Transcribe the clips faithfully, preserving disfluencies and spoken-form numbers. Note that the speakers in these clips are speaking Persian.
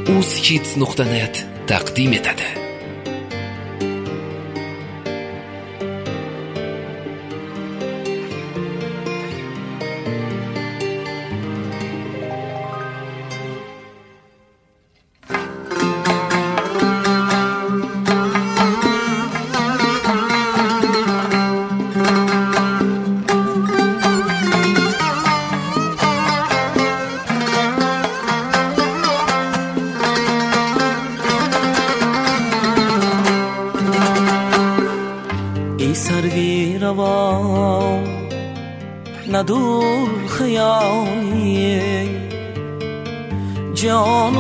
uz nuqta net taqdim etadi. سروی روان ندور خیالی جان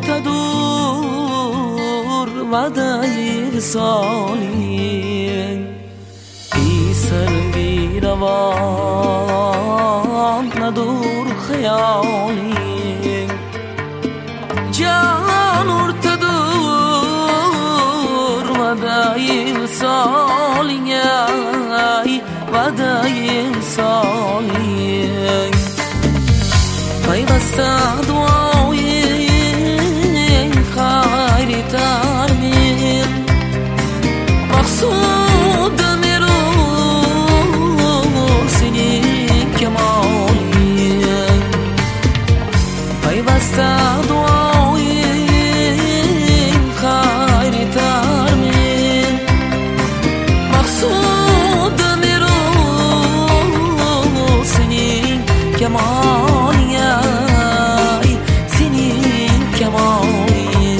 ارتدور وعده وصالی ای سروی روان ندور خیالی جان ارتدور وعده وصالی وعده وصالی پیوسته دعای خیر ترمیم مقصود میرو سینی کمالی پیوسته دعای خیر ترمیم مقصود میرو سینی کمالی سینی کمالی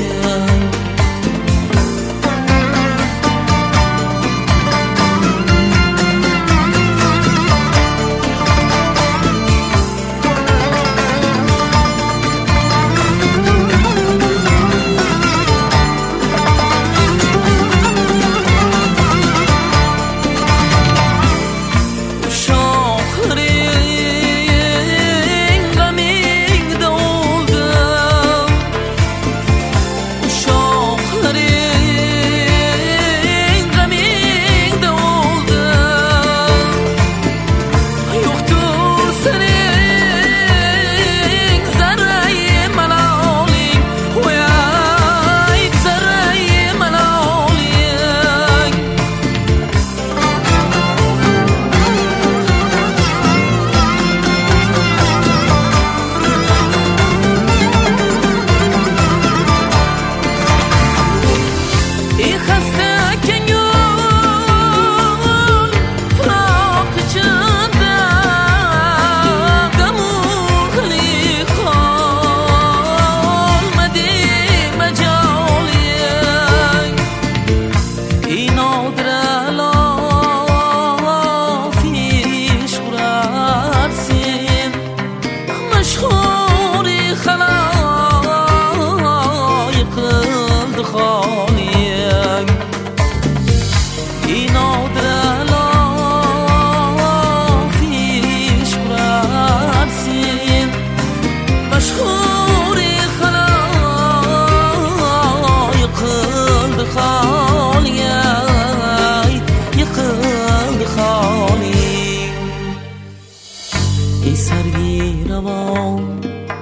سروی روان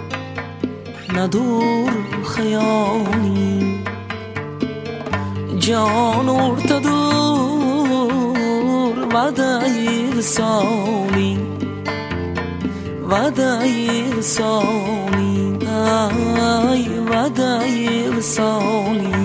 ندور خیالی جان ارتدور وعده وصالی وعده وصالی ای وعده وصالی